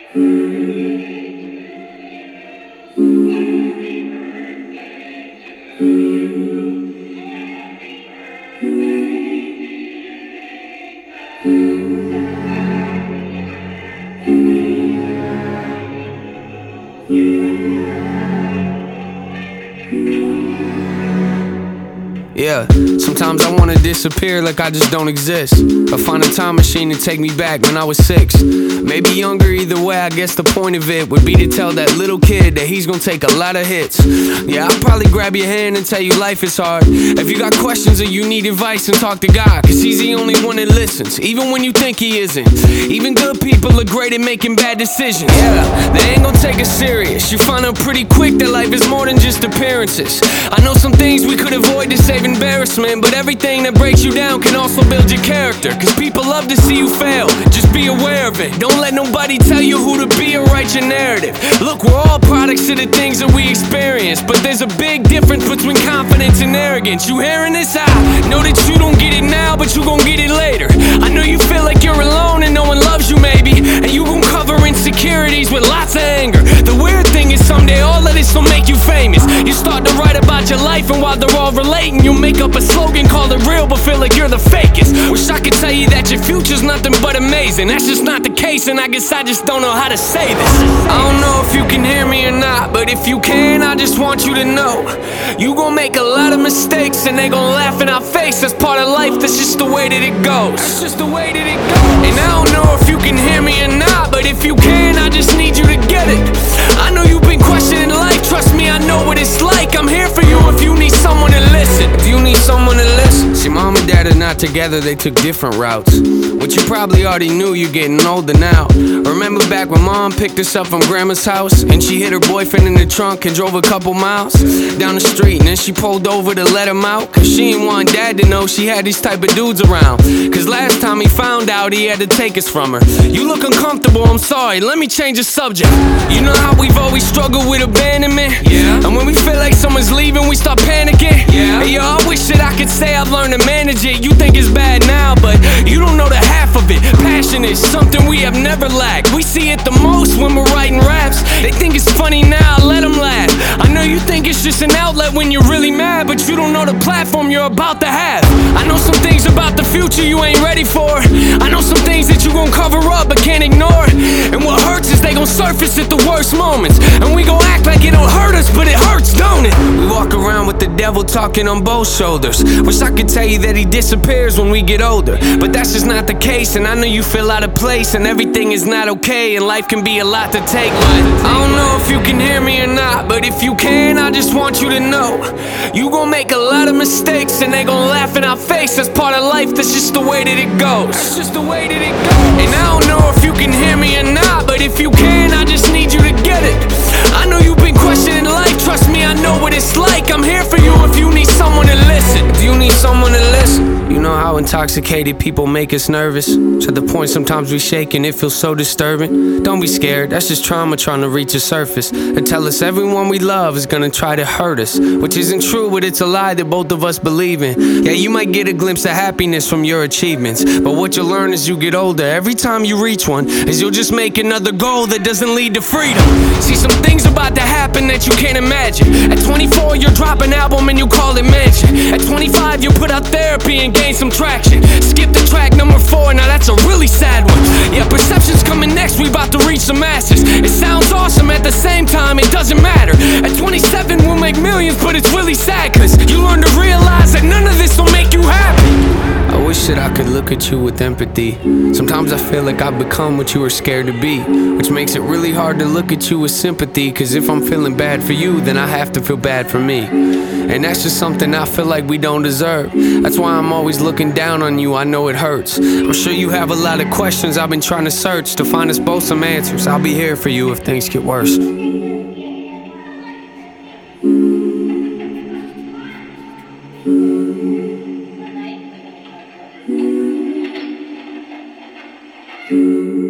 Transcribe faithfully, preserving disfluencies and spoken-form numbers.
Yeah, sometimes I wanna disappear like I just don't exist. Or find a time machine to take me back when I was six. Maybe younger, either way, I guess the point of it would be to tell that little kid that he's gonna take a lot of hits. Yeah, I'll probably grab your hand and tell you life is hard. If you got questions or you need advice, then talk to God, cause he's the only one that listens, even when you think he isn't. Even good people are great at making bad decisions. Yeah, they ain't gonna take us serious. You find out pretty quick that life is more than just appearances. I know some things we could avoid to save embarrassment, but everything that breaks you down can also build your character. Cause people love to see you fail, just be aware of it. Don't let nobody tell you who to be or write your narrative. Look, we're all products of the things that we experience, but there's a big difference between confidence and arrogance. You hearing this? I know that you don't get it now, but you gon' get it later. I know you feel like you're alone and no one loves you maybe, and you gon' cover insecurities with lots of anger. The weird thing is someday all of this will make you famous. You start to write about your life, and while they're all relating, you make up a slogan, call it real, but feel like you're the fakest. Wish I could tell you that your future's nothing but amazing. That's just not the case, and I guess I just don't know how to say this. I don't know if you can hear me or not, but if you can, I just want you to know you gon' make a lot of mistakes, and they gon' laugh in our face. That's part of life, that's just the way that it goes. That's just the way that it goes. And I don't know if you can hear me or not, but if you can, I just need you to get it. I know you've been questioning life, trust me, I know what it's like. I'm here for you if you need someone to listen. If you need someone to listen. See, mom and dad are not together, they took different routes. What you probably already knew, you're getting older now. Remember back when mom picked us up from grandma's house, and she hid her boyfriend in the trunk and drove a couple miles down the street, and then she pulled over to let him out, cause she didn't want dad to know she had these type of dudes around. Cause last time he found out, he had to take us from her. You look uncomfortable, I'm sorry, let me change the subject. You know how we've always struggled with abandonment? Yeah. And when we feel like someone's leaving, we start panicking. Yeah. Hey, yo, I wish that I could say I've learned to manage it. You think it's bad now, but you don't know the half of it. Passion is something we have never lacked. We see it the most when we're writing raps. They think it's funny now, let them laugh. I know you think it's just an outlet when you're really mad, but you don't know the platform you're about to have. I know some things about the future you ain't ready for. I know some things that you gon' cover up but can't ignore. And what hurts is they gon' surface at the worst moments, and we gon' act like it don't hurt us, but it hurts, don't it? We walk around with the devil talking on both shoulders. Wish I could tell you that he disappears when we get older, but that's just not the case. And I know you feel out of place, and everything is not okay, and life can be a lot to take. But I don't know if you can hear me or not, but if you can, I just want you to know you gon' make a lot of mistakes, and they gon' laugh in our face. That's part of life, that's just the way that it goes. That's just the way that it goes. And I don't know if you can hear me or not, but if you can, I just need you to get it. I know you've been questioning life, trust me, I know what it's like. I'm here for you if you need someone to listen. If you need someone to listen. You know how intoxicated people make us nervous, to the point sometimes we shake and it feels so disturbing. Don't be scared, that's just trauma trying to reach the surface and tell us everyone we love is gonna try to hurt us, which isn't true, but it's a lie that both of us believe in. Yeah, you might get a glimpse of happiness from your achievements, but what you'll learn as you get older, every time you reach one, is you'll just make another goal that doesn't lead to freedom. See, some things about to happen that you can't imagine. At twenty-four, you'll drop an album and you call it Mansion. At twenty-five, you'll put out therapy and gain some traction. Skip the track number four, now that's a really sad one. Yeah, perception's coming next, we about to reach the masses. It sounds awesome, at the same time, it doesn't matter. At twenty-seven, we'll make millions, but it's really sad, cause you learn to realize that none of this will make you happy. I wish that I could look at you with empathy. Sometimes I feel like I've become what you were scared to be, which makes it really hard to look at you with sympathy. Cause if I'm feeling bad for you, then I have to feel bad for me, and that's just something I feel like we don't deserve. That's why I'm always looking down on you, I know it hurts. I'm sure you have a lot of questions, I've been trying to search to find us both some answers. I'll be here for you if things get worse. Thank you.